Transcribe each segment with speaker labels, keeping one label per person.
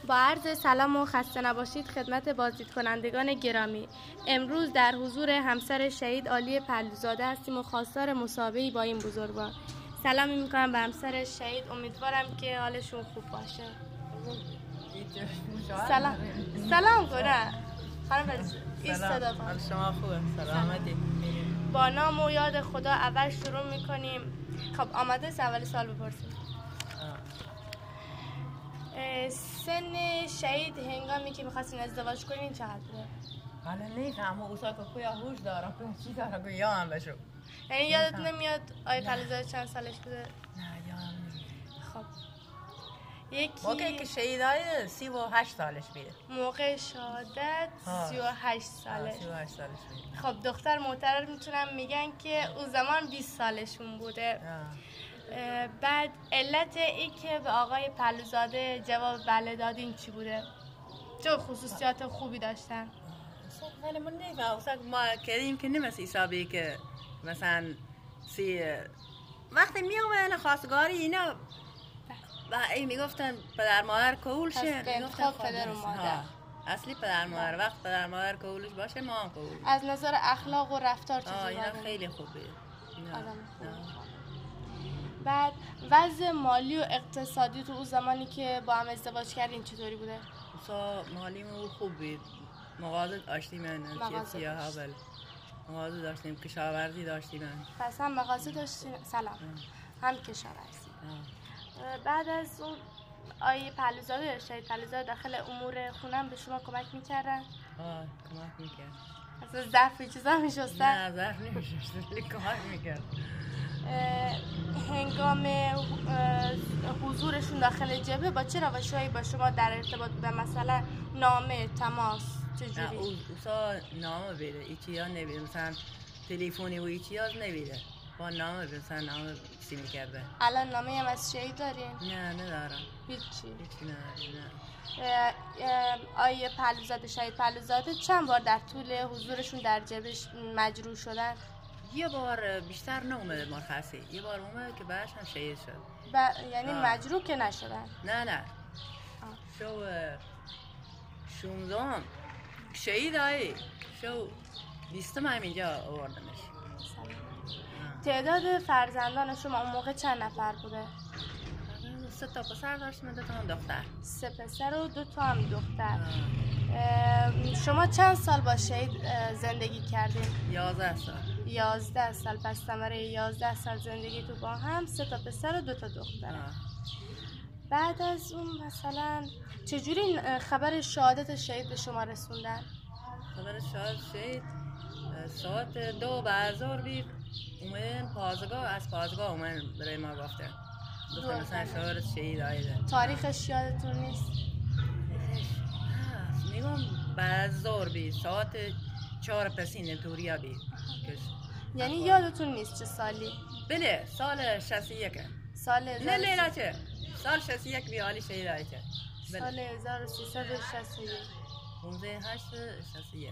Speaker 1: با عرض سلام و خسته نباشید خدمت بازدید کنندگان گرامی. امروز در حضور همسر شهید عالی پهلوزاده هستیم و خواستار مسابقه‌ای با این بزرگوار. سلامی میکنم به همسر شهید، امیدوارم که حالشون خوب باشه. سلام کنه خانم ایستاده.
Speaker 2: حال شما خوبه؟ سلامتی.
Speaker 1: با نام و یاد خدا اول شروع میکنیم. خب آماده است اول سال بپرسیم. سن شهید هنگامی که میخواستین ازدواج کنین چقدر بوده؟
Speaker 2: حالا نیفهم اوسا که کویا هوش دارم که چی دارم که یادم بشو.
Speaker 1: یعنی یادت نمیاد آقای پهلوزاده چند سالش بوده؟
Speaker 2: نه یادم نمیاد.
Speaker 1: خب یکی
Speaker 2: موقعی که شهیدای 38 سالش بیده.
Speaker 1: موقع شهادت 38 سالش.
Speaker 2: 38 سالش بیده.
Speaker 1: خب دختر محترم میتونم میگن که اون زمان 20 سالشون بوده. بعد علت ای که به آقای پهلوزاده جواب بله دادین چی بوده؟ چه خصوصیات خوبی داشتن؟
Speaker 2: ولی من نیفهم ما کردیم که نمیست حسابی که مثلا وقتی میامدن خواستگاری اینا و این میگفتن پدر مادر کول شه،
Speaker 1: میگفتن پدر و مادر.
Speaker 2: اصلی پدر مادر، وقت پدر مادر کولش باشه ما هم کول.
Speaker 1: از نظر اخلاق و رفتار چطوری؟
Speaker 2: اینا خیلی خوبه.
Speaker 1: بعد وضع مالی و اقتصادی تو اون زمانی که با هم ازدواج کردین چطوری بوده؟
Speaker 2: مالیمون خوب بود. مغازه داشتیم مغازه داشتیم، کشاورزی داشتیم.
Speaker 1: پس هم مغازه داشتیم. سلام. هم کشاورزی. بعد از اون آقای پهلوزاده، شهید پهلوزاده داخل امور خونم به شما کمک میکردن؟
Speaker 2: کمک میکرد.
Speaker 1: اصلا ظرفی چیزا میشستن؟
Speaker 2: نه ظرف نمیشستن، کمک میکرد.
Speaker 1: هنگام حضورشون داخل جبهه با چه روشهایی با شما در ارتباط بوده؟ مثلا نامه، تماس، چجوری؟
Speaker 2: نه اوسا نامه بیده، ایچی ها نبیده، مثلا تلفنی و ایچی ها نبیده، با نامه بیده، مثلا نامه سی میکرده.
Speaker 1: الان نامه هم از شهید دارین؟
Speaker 2: نه ندارم.
Speaker 1: هیچی
Speaker 2: ندارم.
Speaker 1: نه. آیه پهلوزاده، شهید پهلوزاده چند بار در طول حضورشون در جبهه مجروح شدن؟
Speaker 2: یه بار بیشتر نومده مرخصی، یه بار اومد که بعدش هم شهید شد.
Speaker 1: یعنی مجروح که نشدن؟
Speaker 2: نه شو 16 شهید هایی شو 20 همینجا آوردمش.
Speaker 1: تعداد فرزندان شما اون موقع چند نفر بوده؟
Speaker 2: 3 تا پسر داشتیم و 2 تا هم دختر.
Speaker 1: 3 پسر و 2 تا هم دختر. شما چند سال با شهید زندگی کردین؟
Speaker 2: 11 سال.
Speaker 1: 11 سال. پس ثمره 11 سال زندگی تو با هم 3 تا پسر و 2 تا دختر. بعد از اون مثلا چجوری خبر شهادت شهید به شما رسوندن؟
Speaker 2: خبر شهادت شهید ساعت 2 بعد بید اومدن پازگاه، از پازگاه اومدن برای ما گفتن مثلا شهادت شهید آیده.
Speaker 1: تاریخش یادتون نیست؟
Speaker 2: میگم بعد ظهر بید ساعت 4 پسین توریا بید.
Speaker 1: یعنی یادتون نیست چه سالی؟
Speaker 2: بله سال 61.
Speaker 1: سال
Speaker 2: نه لیلا چه؟ سال 61 بیالی شهید آیده.
Speaker 1: سال 1361.
Speaker 2: 15/8/61.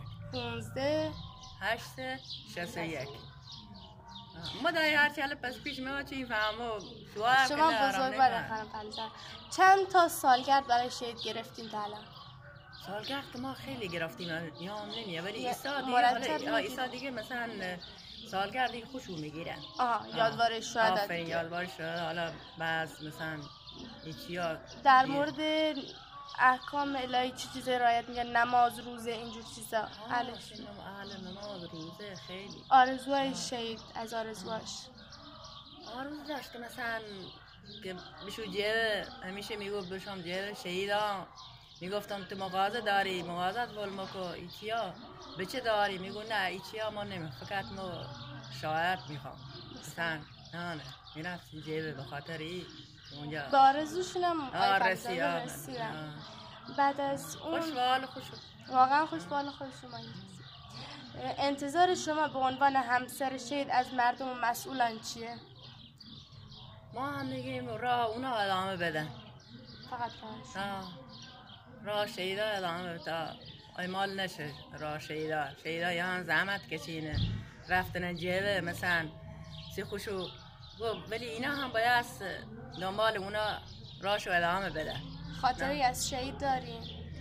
Speaker 1: 15/8/61.
Speaker 2: ما دایی هرچی حالا پس پیش ما چی فهمو
Speaker 1: شما بزرگوار خانم پهلوزاده چند تا سالگرد برای شهید گرفتین تا الان؟
Speaker 2: سالگرد که ما خیلی گرفتیم یام نمیه ولی ایسا دیگه مثلا سالگردی خوشو میگیرن.
Speaker 1: یادوار شهادت.
Speaker 2: آفرین یادوار شهادت. حالا بعض مثلا ایچیا
Speaker 1: در مورد احکام الهی چی چیزی رعایت میگن؟ نماز، روزه، اینجور چیزا.
Speaker 2: اهل نماز، روزه خیلی.
Speaker 1: آرزوهای شهید از آرزوهاش
Speaker 2: آرزو داشت که مثلا که بشو جه همیشه میگو بشم جه شهیدا میگفتم تو مغازه داری مغازت ولمکو ایچیا به چه داری؟ میگو نه ایچیا ما نمی فقط ما شاید میخوام مثلا نه میرفت جیبه به خاطر اونجا
Speaker 1: به آرزوشون هم
Speaker 2: رسیدن.
Speaker 1: بعد از اون
Speaker 2: خوش
Speaker 1: واقعا خوشحال شما. انتظار شما به عنوان همسر شهید از مردم و مسئولان چیه؟
Speaker 2: ما هم میگیم راه اونا ادامه بدن.
Speaker 1: فقط
Speaker 2: راه شهیدا ادامه بده تا مال نشه. راه شهیدا یان زحمت کشینه رفتن جبه مثلا سی خوشو ولی اینا هم باید دنبال اونا راشو ادامه بده.
Speaker 1: خاطری از شهید دارین؟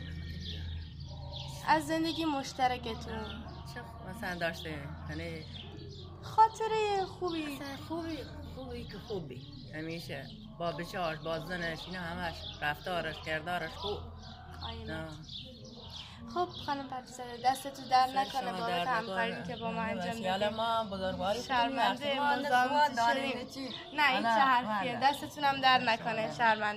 Speaker 1: از زندگی مشترکتون
Speaker 2: چه مثلا داشته یعنی
Speaker 1: خاطره خوبی؟
Speaker 2: خوبی که خوبی همیشه با بچه‌هاش با زنش اینا همش رفتارش کردارش خوب.
Speaker 1: خب خانم پریزاده دستتون در نکنه بابت همکاری که با ما انجام دادید.
Speaker 2: ما بزرگواری
Speaker 1: شرمنده مزاحمتون شدیم. نه این چه حرفیه، دستتون هم در نکنه. شرمنده.